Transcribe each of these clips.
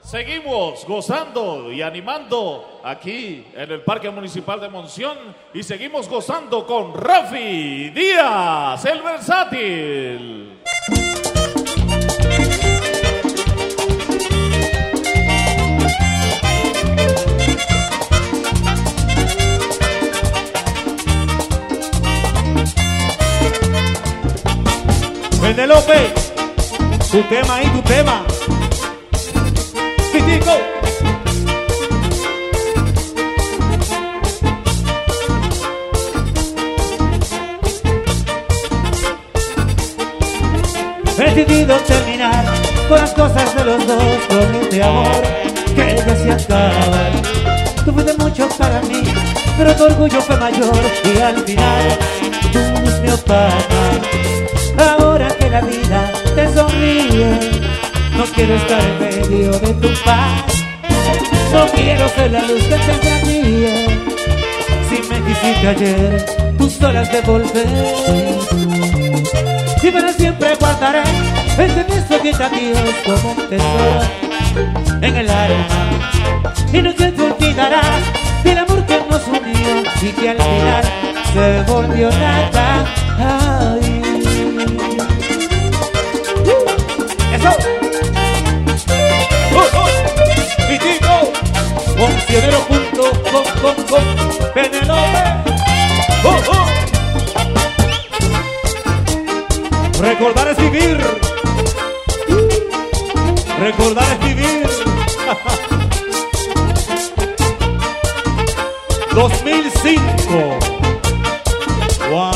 Seguimos gozando y animando aquí en el Parque Municipal de Monción y seguimos gozando con Rafi Díaz, el versátil. Penélope, tu tema y tu tema. Titico. He decidido terminar con las cosas de los dos, con este amor que ya se acaba. Tú fuiste mucho para mí, pero tu orgullo fue mayor y al final tú me opaca. Ahora que la vida te sonríe, no quiero estar en medio de tu paz. No quiero ser la luz que te extrañe. Si me quisiste ayer, tú solas de volver. Y para siempre guardaré este beso que te Dios como un tesoro en el alma. Y nunca te olvidarás del amor que nos unió y que al final se volvió nada. Ay. ¡Eso! Vitico, Considero punto con Penélope. Recordar es vivir. Recordar es vivir. 2005. Wow.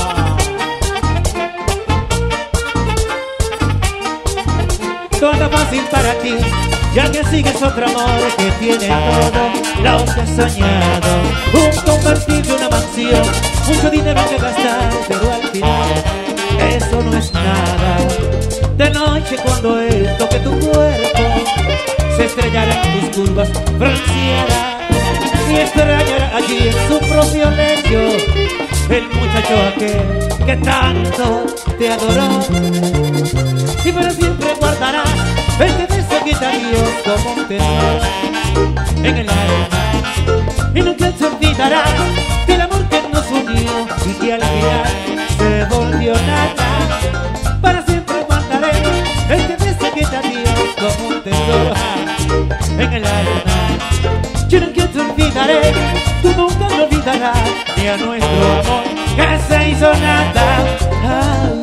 Todo fácil para ti, ya que sigues otro amor que tiene todo lo que has soñado. Un convertible, una mansión, mucho dinero que gastar, pero al final eso no es nada. De noche cuando él toque tu cuerpo, se estrellará en tus curvas bronceadas y extrañará allí en su propio lecho el muchacho aquel que tanto te adoró. Y para siempre guardarás este beso que te dio como un tesoro en el alma. Y nunca te olvidarás del amor que nos unió y que al final se volvió nada. Para siempre guardaré este beso que te dio como un tesoro en el alma. Yo nunca te olvidaré, tú nunca me olvidarás, ni a nuestro amor que se hizo nada. Ay.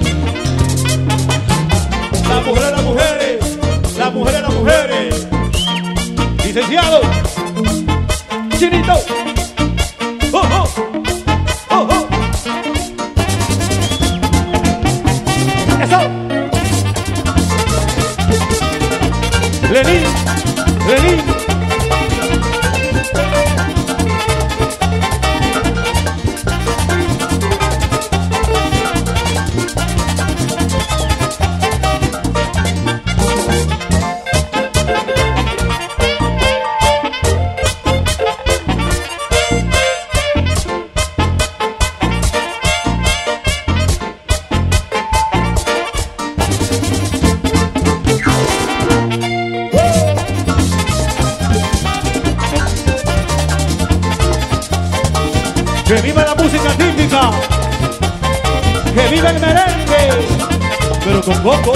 Las mujeres, las mujeres. Licenciado. Chinito. Oh, oh. Oh, oh. Eso. Lenín. Que viva la música típica, que viva el merengue, pero con coco.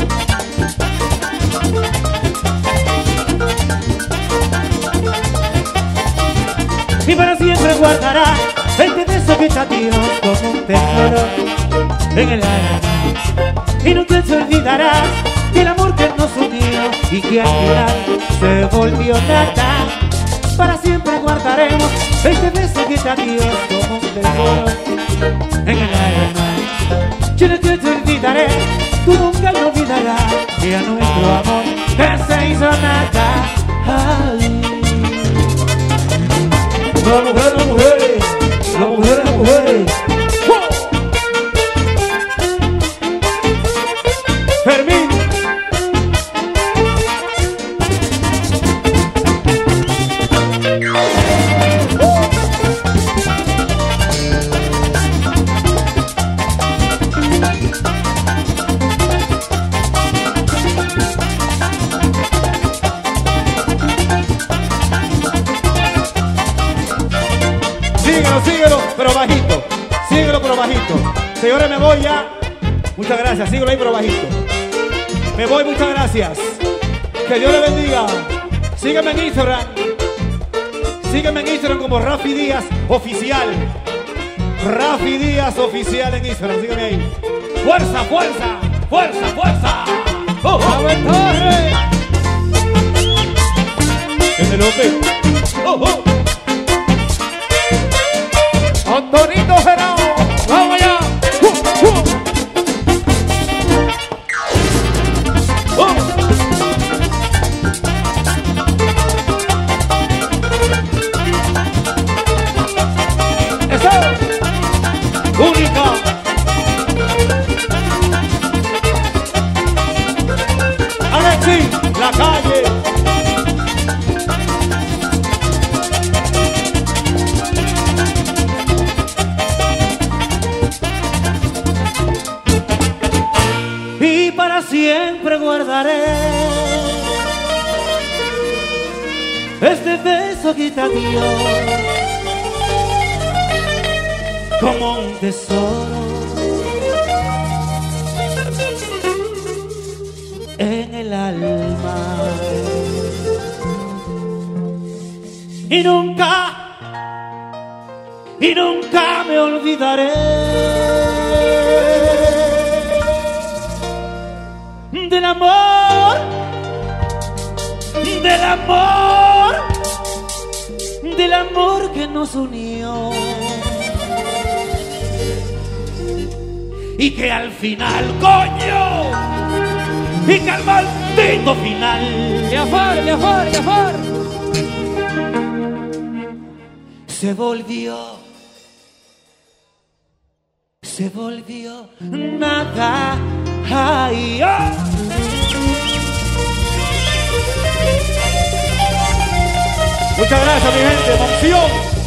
Y para siempre guardará este beso que te dio como un tesoro en el alma. Y nunca te olvidarás del amor que nos unió y que al final se volvió nada. Para siempre guardaremos este beso que te dio como un tesoro en el alma. Yo nunca te olvidaré, tú nunca lo olvidarás, que a nuestro amor que se hizo nada. Ay. Las mujeres. Fermín. pero bajito. Síguelo, pero bajito. Señores, me voy ya. Muchas gracias. Síguelo ahí, pero bajito. Me voy, muchas gracias. Que Dios le bendiga. Sígueme en Instagram. Sígueme en Instagram como Rafi Díaz Oficial. Rafi Díaz Oficial en Instagram. Sígueme ahí. ¡Fuerza, fuerza! ¡Fuerza, fuerza! ¡Oh, oh! ¡Es de López! ¡Oh, oh! ¡Antonito Gerao! ¡Vamos allá! Única. Alexi, la calle. Y para siempre guardaré este beso que te dio como un tesoro en el alma. Y nunca me olvidaré del amor, del amor, del amor que nos unió. Y que al final, coño, y que al maldito final, se volvió nada. Ay, oh. Muchas gracias, mi gente. Monción.